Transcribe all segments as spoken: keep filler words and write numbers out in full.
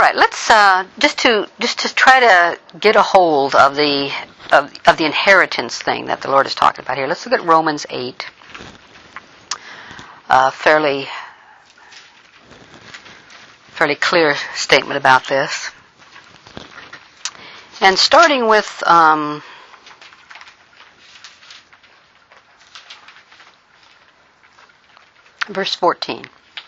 right, let's uh, just to just to try to get a hold of the of, of the inheritance thing that the Lord is talking about here. Let's look at Romans eight. Uh, fairly fairly clear statement about this. And starting with um, verse fourteen.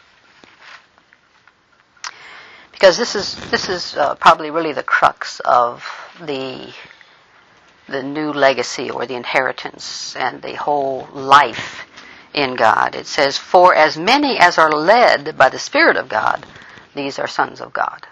Because this is this is uh, probably really the crux of the the new legacy or the inheritance and the whole life in God. It says, "For as many as are led by the Spirit of God, these are sons of God."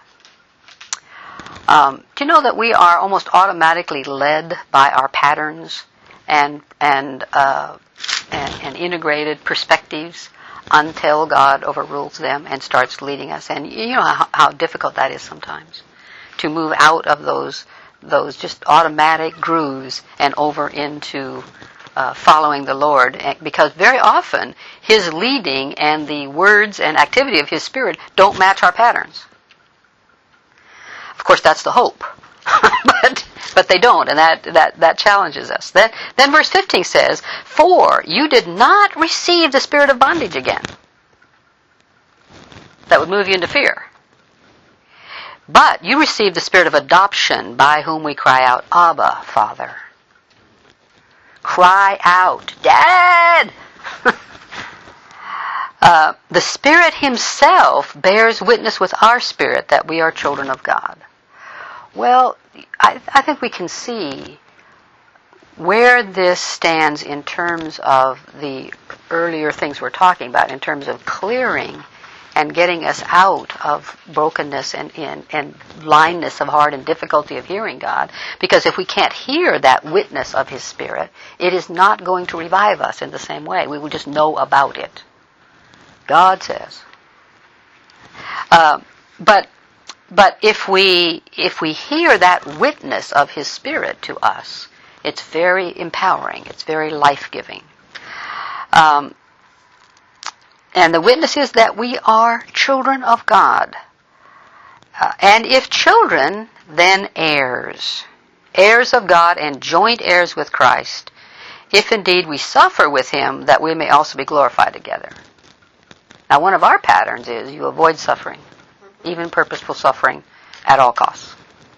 Um, do you know that we are almost automatically led by our patterns and and uh, and, and integrated perspectives until God overrules them and starts leading us? And you know how, how difficult that is sometimes to move out of those those just automatic grooves and over into uh, following the Lord, because very often His leading and the words and activity of His Spirit don't match our patterns. Of course, that's the hope, but but they don't, and that, that, that challenges us. Then, then verse fifteen says, "For you did not receive the spirit of bondage again." That would move you into fear. "But you received the spirit of adoption, by whom we cry out, Abba, Father." Cry out, Dad! uh, the Spirit Himself bears witness with our spirit that we are children of God. Well, I, I think we can see where this stands in terms of the earlier things we're talking about, in terms of clearing and getting us out of brokenness and, and, and blindness of heart and difficulty of hearing God. Because if we can't hear that witness of His Spirit, it is not going to revive us in the same way. We will just know about it. God says. Uh, but but if we if we hear that witness of His Spirit to us, it's very empowering. It's very life-giving. Um, and the witness is that we are children of God. Uh, and if children, then heirs. Heirs of God and joint heirs with Christ, if indeed we suffer with Him, that we may also be glorified together. Now, one of our patterns is you avoid suffering, even purposeful suffering, at all costs.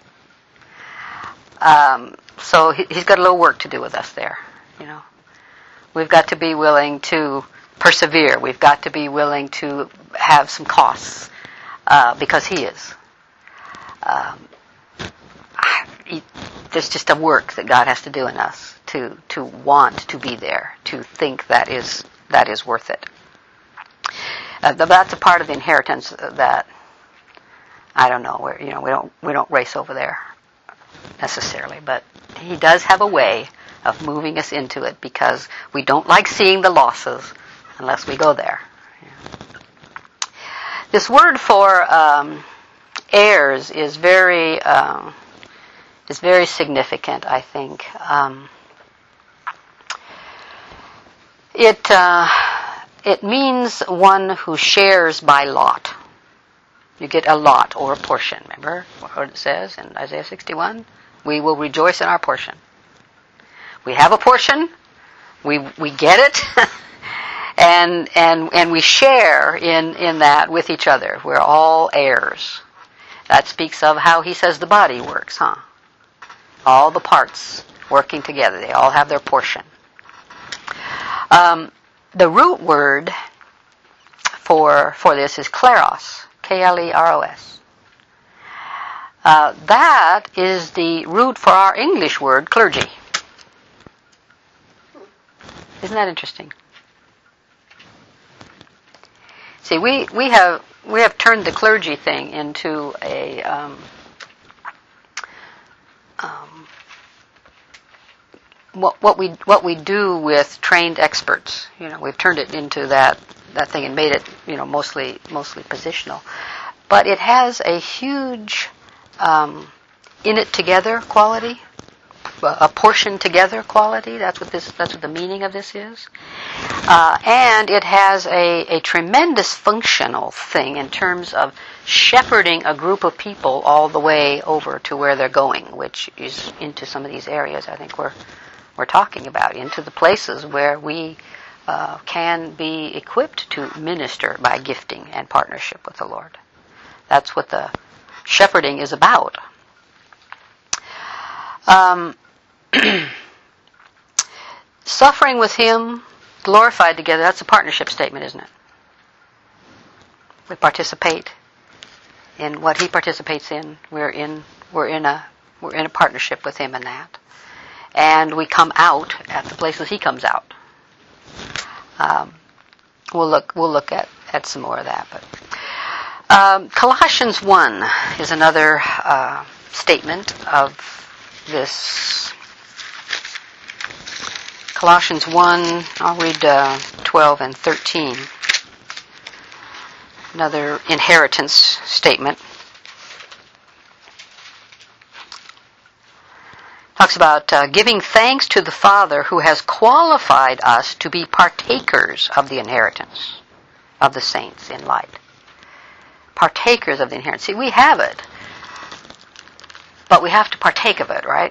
Um, so he, he's got a little work to do with us there, you know. We've got to be willing to persevere. We've got to be willing to have some costs, uh, because He is. Um, he, there's just a work that God has to do in us to to want to be there, to think that is that is worth it. Uh, that's a part of the inheritance that I don't know. Where you know we don't we don't race over there necessarily, but He does have a way of moving us into it, because we don't like seeing the losses unless we go there. Yeah. This word for um, heirs is very um, is very significant, I think. Um, it uh, it means one who shares by lot. You get a lot or a portion. Remember what it says in Isaiah sixty-one? We will rejoice in our portion. We have a portion. We we get it, and and and we share in in that with each other. We're all heirs. That speaks of how He says the body works, huh? All the parts working together. They all have their portion. Um, the root word for for this is kleros, K L E R O S. Uh, that is the root for our English word clergy. Isn't that interesting? See, we, we have we have turned the clergy thing into a um, um, what what we what we do with trained experts. You know, we've turned it into that that thing and made it, you know, mostly mostly positional. But it has a huge um, in it together quality. a portion together quality. That's what this. That's what the meaning of this is. Uh, and it has a, a tremendous functional thing in terms of shepherding a group of people all the way over to where they're going, which is into some of these areas I think we're we're talking about, into the places where we uh, can be equipped to minister by gifting and partnership with the Lord. That's what the shepherding is about. Um, suffering with Him, glorified together, that's a partnership statement, isn't it? We participate in what He participates in. We're in we're in a we're in a partnership with Him in that. And we come out at the places He comes out. Um, we'll look we'll look at, at some more of that. But um, Colossians one is another uh, statement of this. Colossians one, I'll read uh, twelve and thirteen. Another inheritance statement. Talks about uh, giving thanks to the Father who has qualified us to be partakers of the inheritance of the saints in light. Partakers of the inheritance. See, we have it, but we have to partake of it, right?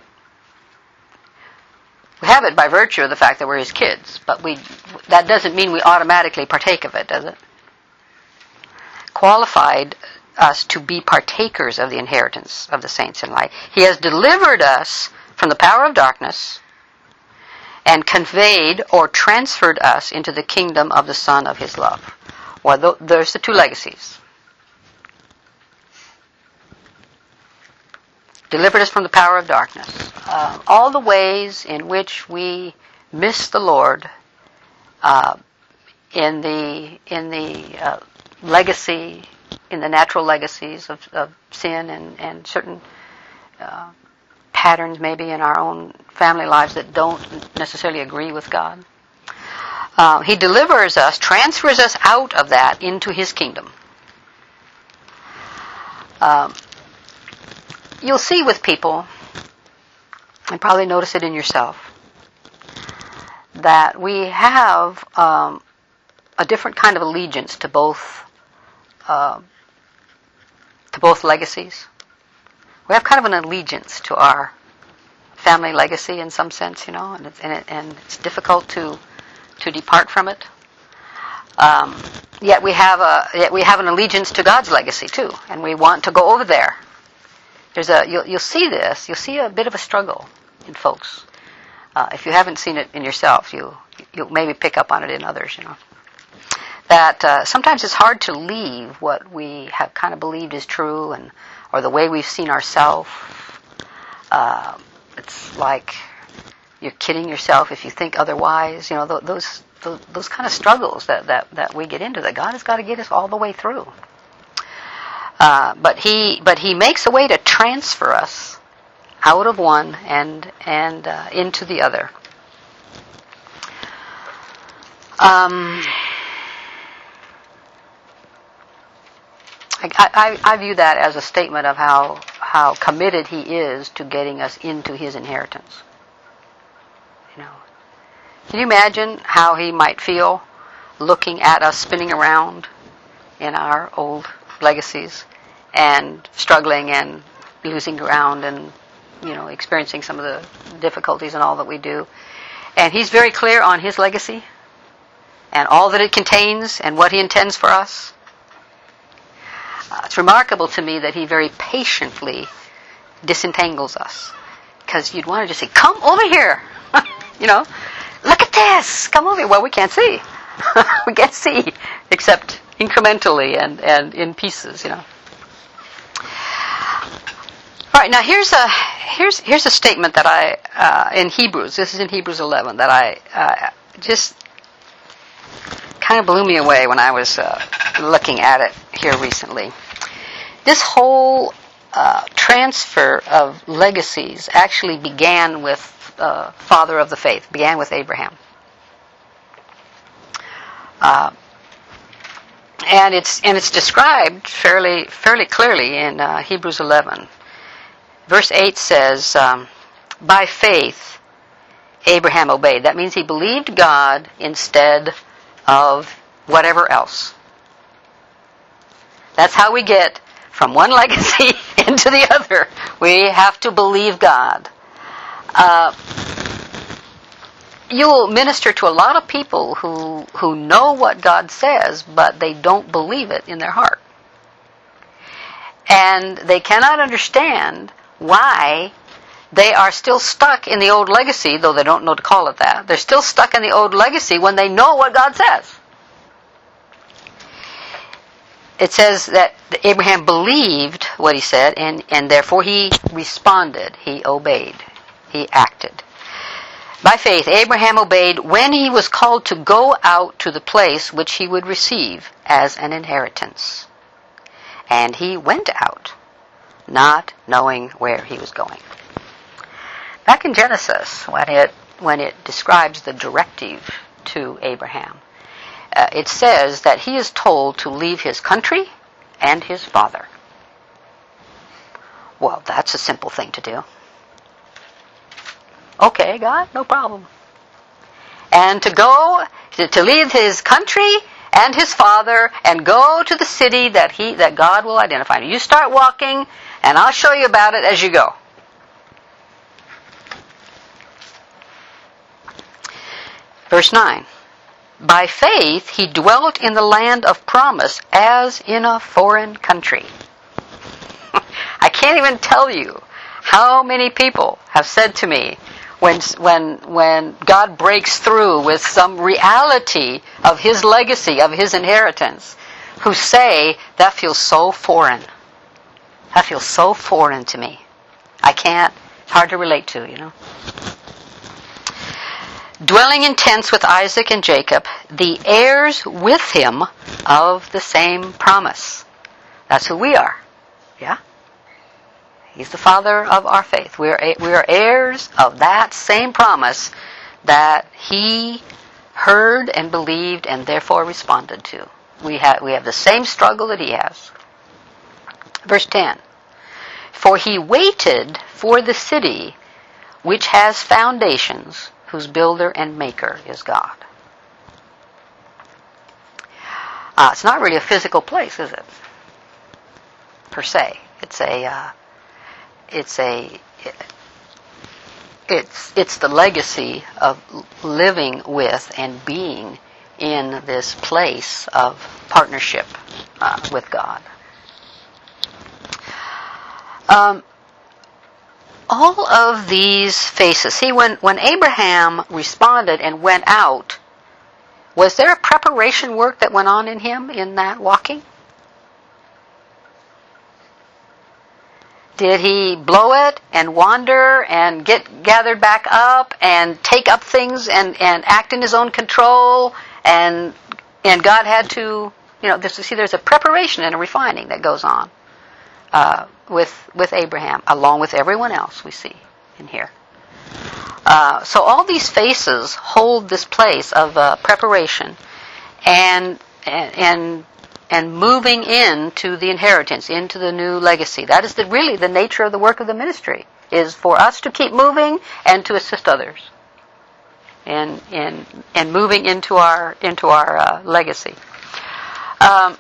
We have it by virtue of the fact that we're His kids, but we that doesn't mean we automatically partake of it, does it? Qualified us to be partakers of the inheritance of the saints in light. He has delivered us from the power of darkness and conveyed or transferred us into the kingdom of the Son of His love. Well, th- there's the two legacies. Delivered us from the power of darkness. Uh, all the ways in which we miss the Lord uh, in the in the uh, legacy, in the natural legacies of, of sin and, and certain uh, patterns maybe in our own family lives that don't necessarily agree with God. Uh, he delivers us, transfers us out of that into His kingdom. Um, you'll see with people, and probably notice it in yourself, that we have um, a different kind of allegiance to both uh, to both legacies. We have kind of an allegiance to our family legacy in some sense, you know, and it's, and, it, and it's difficult to to depart from it. Um, yet we have a yet we have an allegiance to God's legacy too, and we want to go over there. There's a you'll, you'll see this. You'll see a bit of a struggle in folks. Uh, if you haven't seen it in yourself, you you'll maybe pick up on it in others. You know that uh, sometimes it's hard to leave what we have kind of believed is true, and or the way we've seen ourselves. Uh, it's like you're kidding yourself if you think otherwise. You know th- those, those those kind of struggles that, that, that we get into. That God has got to get us all the way through. Uh, but he but he makes a way to transfer us out of one and and uh, into the other. Um, I, I, I view that as a statement of how how committed He is to getting us into His inheritance. You know, can you imagine how He might feel looking at us spinning around in our old legacies and struggling and losing ground and, you know, experiencing some of the difficulties and all that we do. And He's very clear on His legacy and all that it contains and what He intends for us. Uh, it's remarkable to me that He very patiently disentangles us, because you'd want to just say, come over here, you know, look at this, come over here. Well, we can't see. We can't see except incrementally and, and in pieces, you know. All right, now here's a here's here's a statement that I uh, in Hebrews. This is in Hebrews eleven that I uh, just kind of blew me away when I was uh, looking at it here recently. This whole uh, transfer of legacies actually began with uh, father of the faith, began with Abraham. Uh, and it's and it's described fairly fairly clearly in uh, Hebrews eleven. Verse eight says, um, By faith, Abraham obeyed. That means he believed God instead of whatever else. That's how we get from one legacy into the other. We have to believe God. Uh, you will minister to a lot of people who, who know what God says, but they don't believe it in their heart. And they cannot understand why they are still stuck in the old legacy, though they don't know to call it that. They're still stuck in the old legacy when they know what God says. It says that Abraham believed what he said, and, and therefore he responded. He obeyed. He acted. By faith, Abraham obeyed when he was called to go out to the place which he would receive as an inheritance. And he went out, not knowing where he was going. Back in Genesis, when it when it describes the directive to Abraham, uh, it says that he is told to leave his country and his father. Well, that's a simple thing to do. Okay, God, no problem. And to go, to, to leave his country and his father and go to the city that he that God will identify. You start walking, and I'll show you about it as you go. Verse nine. By faith he dwelt in the land of promise as in a foreign country. I can't even tell you how many people have said to me, when when when God breaks through with some reality of his legacy, of his inheritance, who say, that feels so foreign. That feels so foreign to me. I can't, hard to relate to, you know. Dwelling in tents with Isaac and Jacob, the heirs with him of the same promise. That's who we are. Yeah? He's the father of our faith. We are, we are heirs of that same promise that he heard and believed and therefore responded to. We have, we have the same struggle that he has. Verse ten. For he waited for the city which has foundations, whose builder and maker is God. Uh, it's not really a physical place, is it? Per se. It's a... Uh, It's a, it's it's the legacy of living with and being in this place of partnership uh, with God. Um, all of these faces. See, when when Abraham responded and went out, was there a preparation work that went on in him in that walking? Did he blow it and wander and get gathered back up and take up things and, and act in his own control? And and God had to, you know, this, see, there's a preparation and a refining that goes on uh, with with Abraham, along with everyone else we see in here. Uh, so all these faces hold this place of uh, preparation and and. and and moving into the inheritance, into the new legacy. That is the, really the nature of the work of the ministry, is for us to keep moving and to assist others in in and moving into our into our uh, legacy. Um,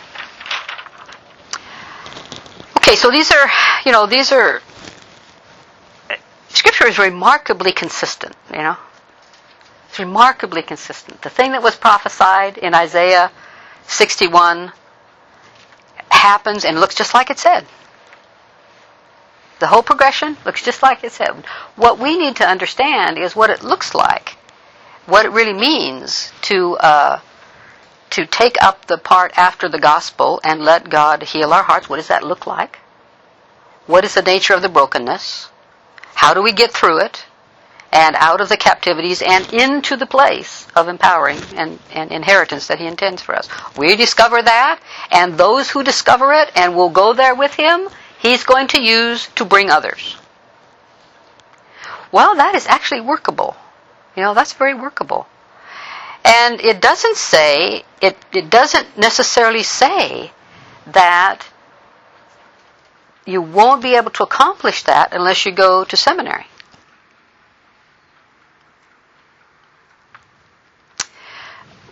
okay, so these are, you know, these are, Scripture is remarkably consistent, you know. It's remarkably consistent. The thing that was prophesied in Isaiah sixty-one happens and looks just like it said. The whole progression looks just like it said. What we need to understand is what it looks like, what it really means to uh, to take up the part after the gospel and let God heal our hearts. What does that look like? What is the nature of the brokenness? How do we get through it? And out of the captivities and into the place of empowering and, and inheritance that he intends for us. We discover that, and those who discover it and will go there with him, he's going to use to bring others. Well, that is actually workable. You know, that's very workable. And it doesn't say, it, it doesn't necessarily say that you won't be able to accomplish that unless you go to seminary.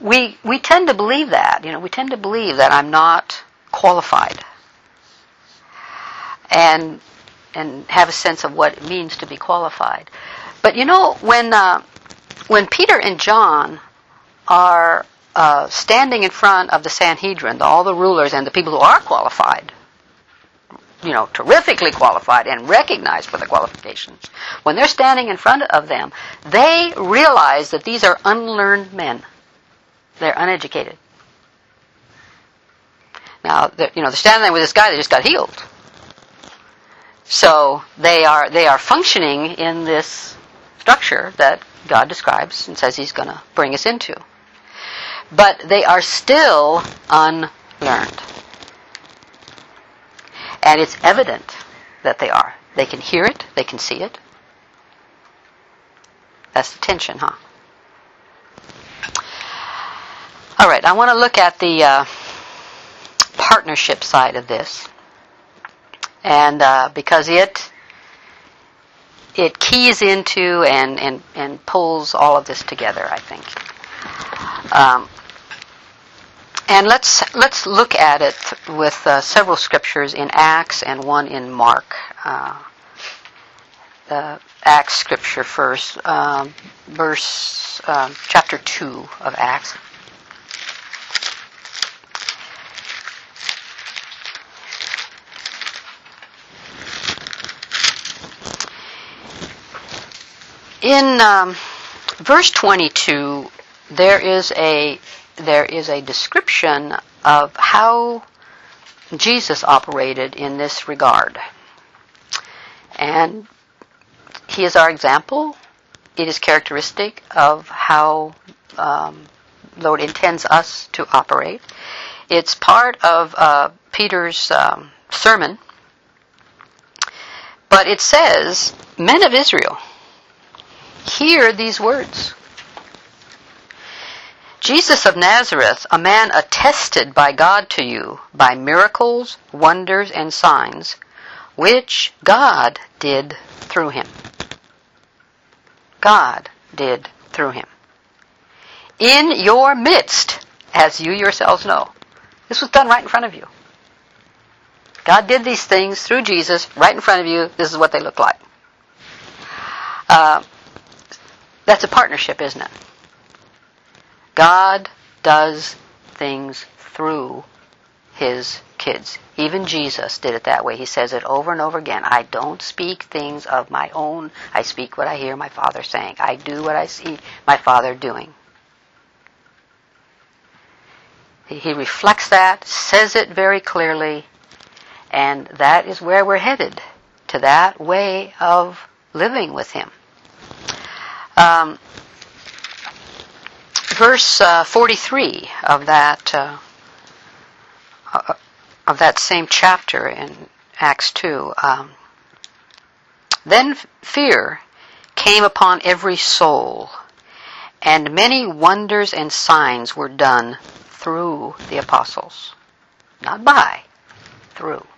we we tend to believe that. You know, we tend to believe that I'm not qualified, and and have a sense of what it means to be qualified. But you know, when uh, when Peter and John are uh, standing in front of the Sanhedrin, all the rulers and the people who are qualified, you know, terrifically qualified and recognized for the qualifications, when they're standing in front of them, they realize that these are unlearned men. They're uneducated. Now, you know, they're standing there with this guy that just got healed. So they are they are functioning in this structure that God describes and says He's going to bring us into. But they are still unlearned. And it's evident that they are. They can hear it. They can see it. That's the tension, huh? All right, I want to look at the uh, partnership side of this. And uh, because it it keys into and, and, and pulls all of this together, I think. Um, and let's let's look at it with uh, several scriptures in Acts and one in Mark. Uh, the Acts scripture first, um, verse uh, chapter two of Acts. In um, verse twenty-two, there is a there is a description of how Jesus operated in this regard, and He is our example. It is characteristic of how um, Lord intends us to operate. It's part of uh, Peter's um, sermon, but it says, "Men of Israel, hear these words. Jesus of Nazareth, a man attested by God to you by miracles, wonders, and signs, which God did through him." God did through him. "In your midst, as you yourselves know." This was done right in front of you. God did these things through Jesus right in front of you. This is what they look like. Uh, That's a partnership, isn't it? God does things through His kids. Even Jesus did it that way. He says it over and over again. I don't speak things of my own. I speak what I hear my Father saying. I do what I see my Father doing. He reflects that, says it very clearly, and that is where we're headed, to that way of living with Him. Um, verse uh, forty-three of that uh, of that same chapter in Acts two. Um, "Then fear came upon every soul, and many wonders and signs were done through the apostles." Not by, through.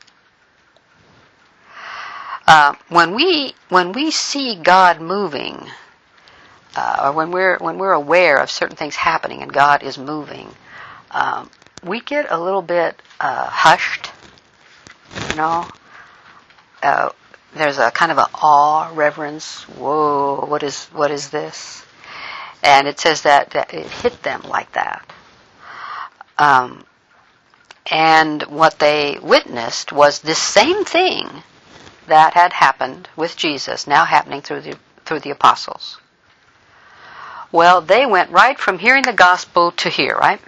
Uh, when we when we see God moving, Uh, or when we're when we're aware of certain things happening and God is moving, um, we get a little bit uh, hushed. You know, uh, there's a kind of an awe, reverence. Whoa, what is what is this? And it says that, that it hit them like that. Um, and what they witnessed was this same thing that had happened with Jesus, now happening through the through the apostles. Well, they went right from hearing the gospel to here, right?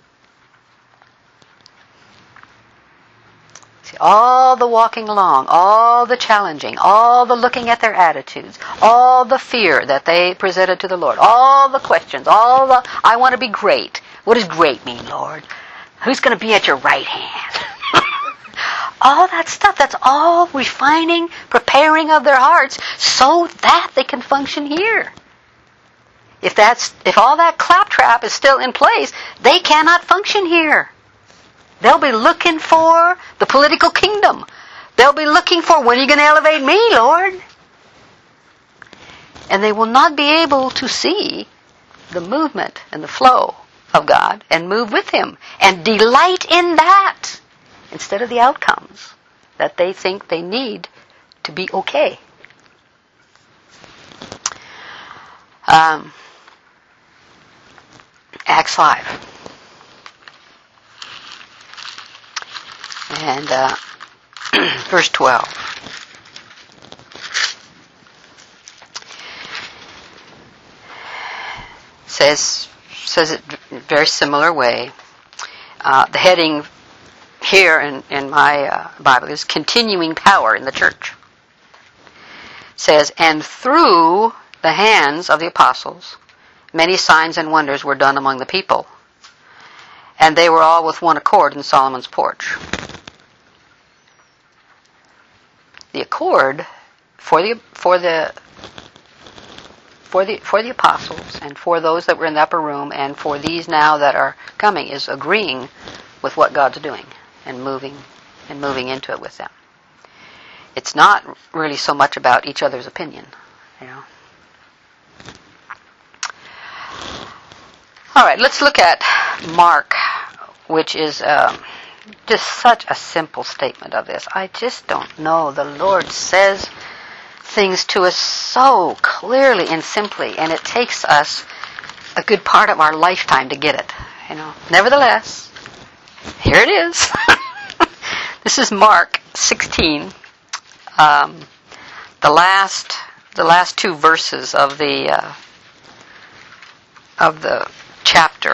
See, all the walking along, all the challenging, all the looking at their attitudes, all the fear that they presented to the Lord, all the questions, all the, I want to be great. What does great mean, Lord? Who's going to be at your right hand? All that stuff, that's all refining, preparing of their hearts so that they can function here. If that's if all that claptrap is still in place, they cannot function here. They'll be looking for the political kingdom. They'll be looking for, when are you going to elevate me, Lord? And they will not be able to see the movement and the flow of God and move with Him and delight in that instead of the outcomes that they think they need to be okay. Um, Acts five. And uh, verse twelve. Says says it in a very similar way. Uh, the heading here in, in my uh, Bible is continuing power in the church. It says, and through the hands of the apostles, many signs and wonders were done among the people, and they were all with one accord in Solomon's porch. The accord for the for the for the for the apostles and for those that were in the upper room and for these now that are coming is agreeing with what God's doing and moving and moving into it with them. It's not really so much about each other's opinion, you know. All right, let's look at Mark, which is um, just such a simple statement of this. I just don't know. The Lord says things to us so clearly and simply, and it takes us a good part of our lifetime to get it. You know. Nevertheless, here it is. This is Mark sixteen, um, the last the last two verses of the uh, of the chapter.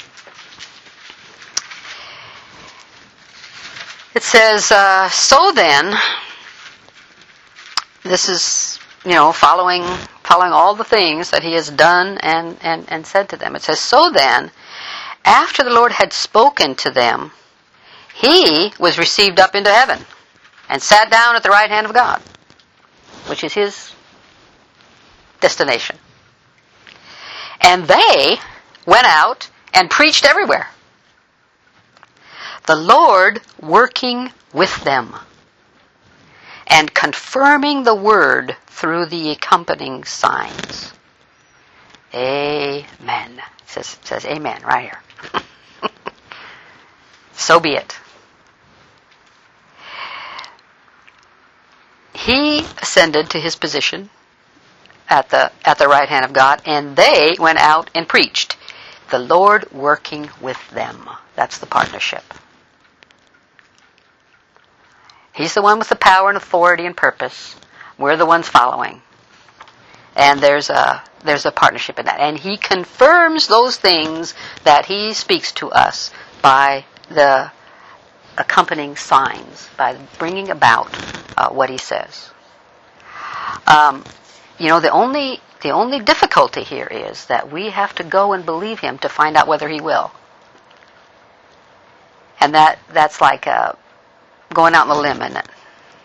It says, uh, so then, this is, you know, following following all the things that he has done and, and, and said to them. It says, so then, after the Lord had spoken to them, he was received up into heaven and sat down at the right hand of God, which is his destination. And they went out and preached everywhere, the Lord working with them and confirming the word through the accompanying signs. Amen. It says, it says amen right here. So be it. He ascended to his position at the at the right hand of God, and they went out and preached, the Lord working with them. That's the partnership. He's the one with the power and authority and purpose. We're the ones following. And there's a there's a partnership in that. And he confirms those things that he speaks to us by the accompanying signs, by bringing about uh, what he says. Um, you know, the only the only difficulty here is that we have to go and believe him to find out whether he will. And that that's like uh, going out on a limb, isn't it?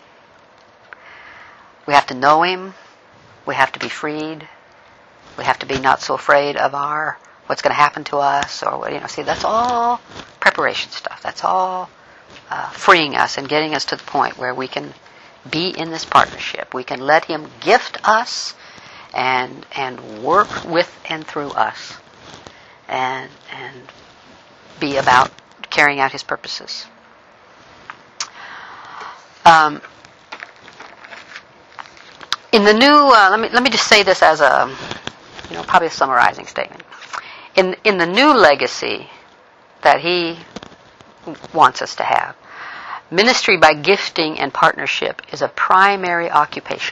We have to know him. We have to be freed. We have to be not so afraid of our what's going to happen to us, or you know. See, that's all preparation stuff. That's all uh, freeing us and getting us to the point where we can be in this partnership. We can let him gift us and and work with and through us, and and be about carrying out his purposes. Um, in the new, uh, let me let me just say this as a, you know, probably a summarizing statement. In in the new legacy that he wants us to have, ministry by gifting and partnership is a primary occupation.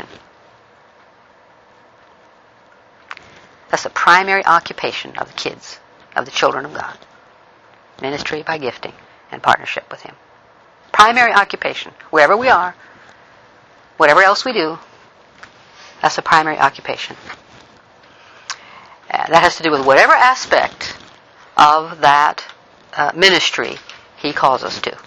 That's the primary occupation of the kids, of the children of God. Ministry by gifting and partnership with him. Primary occupation. Wherever we are, whatever else we do, that's the primary occupation. Uh, that has to do with whatever aspect of that uh, ministry he calls us to.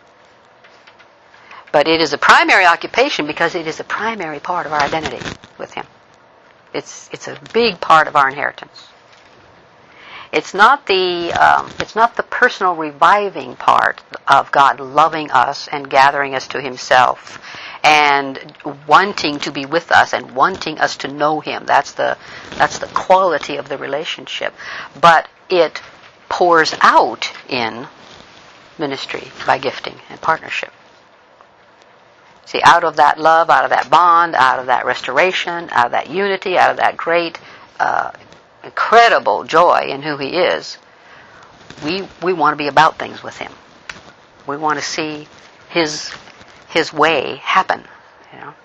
But it is a primary occupation because it is a primary part of our identity with him. It's it's a big part of our inheritance. It's not the um, it's not the personal reviving part of God loving us and gathering us to himself and wanting to be with us and wanting us to know him. That's the that's the quality of the relationship. But it pours out in ministry by gifting and partnership. See, out of that love, out of that bond, out of that restoration, out of that unity, out of that great, uh, incredible joy in who He is, we we want to be about things with Him. We want to see His His way happen, you know.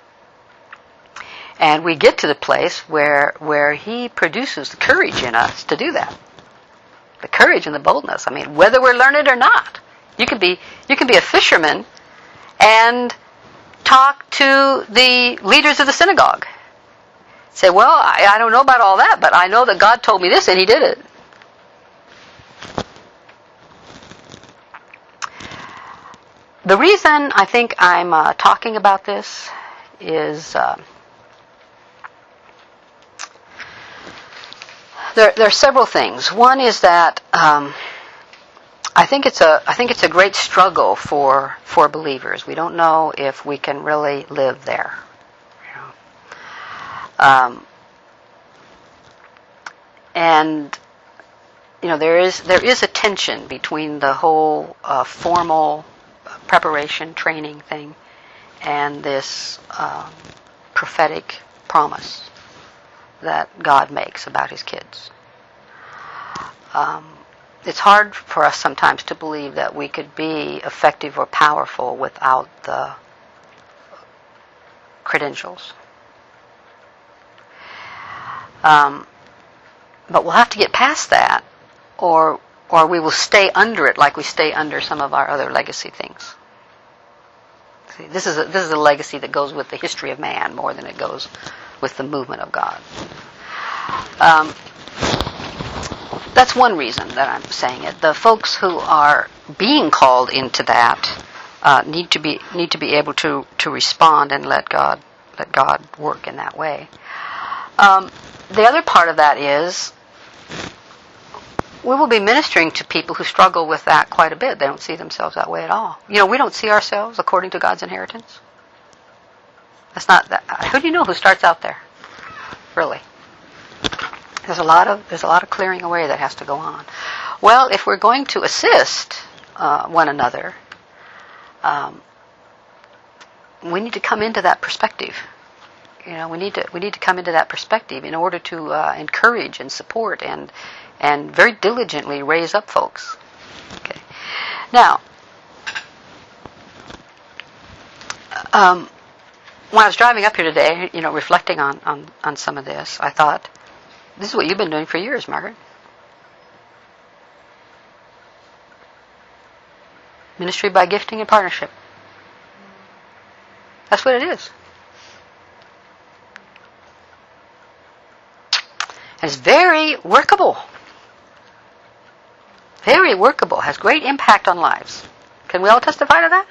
And we get to the place where where He produces the courage in us to do that. The courage and the boldness. I mean, whether we're learned or not, you can be you can be a fisherman and talk to the leaders of the synagogue. Say, well, I, I don't know about all that, but I know that God told me this and He did it. The reason I think I'm uh, talking about this is uh, there, there are several things. One is that um, I think it's a I think it's a great struggle for for believers. We don't know if we can really live there. You know? Um, and you know there is there is a tension between the whole uh, formal preparation training thing and this um, prophetic promise that God makes about His kids. Um, It's hard for us sometimes to believe that we could be effective or powerful without the credentials. Um, but we'll have to get past that, or or we will stay under it like we stay under some of our other legacy things. See, this is a, this is a legacy that goes with the history of man more than it goes with the movement of God. Um, That's one reason that I'm saying it. The folks who are being called into that uh, need to be need to be able to, to respond and let God let God work in that way. Um, the other part of that is we will be ministering to people who struggle with that quite a bit. They don't see themselves that way at all. You know, we don't see ourselves according to God's inheritance. That's not that. Who do you know who starts out there? Really? There's a lot of there's a lot of clearing away that has to go on. Well, if we're going to assist uh, one another, um, we need to come into that perspective. You know, we need to we need to come into that perspective in order to uh, encourage and support and and very diligently raise up folks. Okay. Now, um, when I was driving up here today, you know, reflecting on, on, on some of this, I thought, this is what you've been doing for years, Margaret. Ministry by gifting and partnership. That's what it is. And it's very workable. Very workable. Has great impact on lives. Can we all testify to that?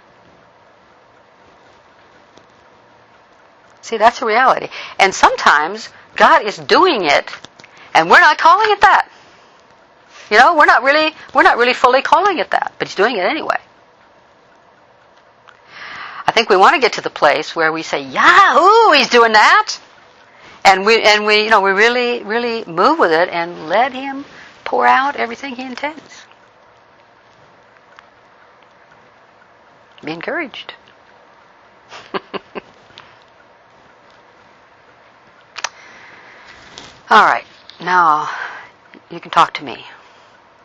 See, that's a reality. And sometimes God is doing it, and we're not calling it that. You know, we're not really we're not really fully calling it that, but He's doing it anyway. I think we want to get to the place where we say, "Yahoo! He's doing that," and we and we you know we really really move with it and let Him pour out everything He intends. Be encouraged. All right, now you can talk to me.